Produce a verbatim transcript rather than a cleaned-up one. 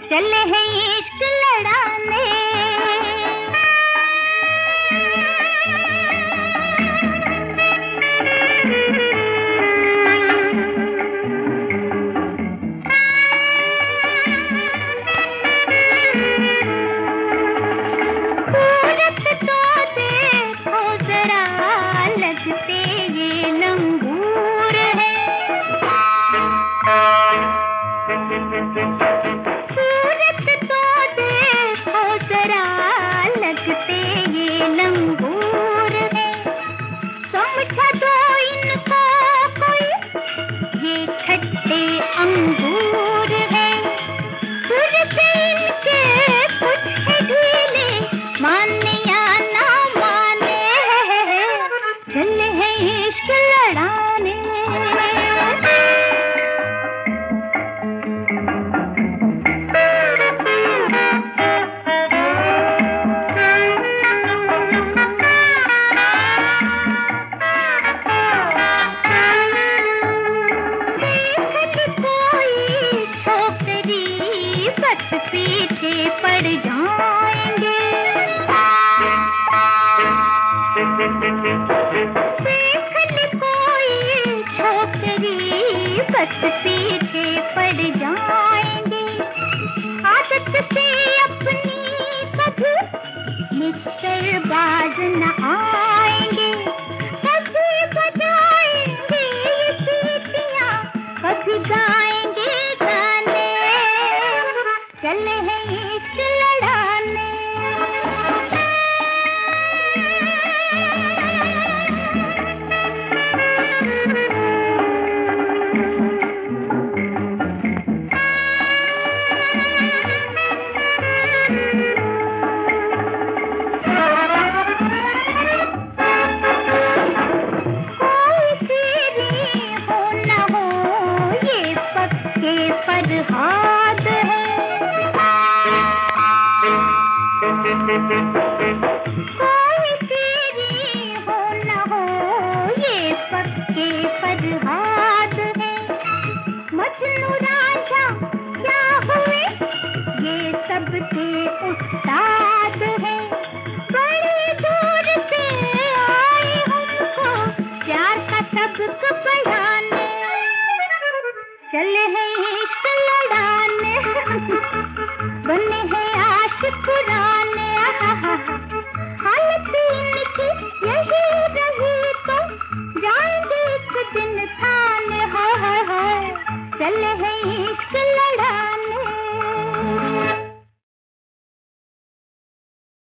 चले हैं इश्क लड़ाने। सूरत तो देखो जरा, लगते ये लंगूर है। सूरत तो देखो जरा, लगते ये लंगूर है। समझा दो इनको कोई, ये खट्टे अंगूर है। सुर से इनके कुछ है ढीले, माने या ना माने, चले हैं इश्क लड़ाने। बस पीछे पड़ जाएंगे। देख ले कोई छोकरी, बस पीछे पड़ जाएंगे। आदत से अपनी कभी मिस्टर बाज न आएंगे। कभी बजाएंगे ये सीटियाँ, कभी गाएंगे गाने, चले हैं इश्क लड़ाने। कोई तेरी हो न हो, ये पक्के फरहाद है।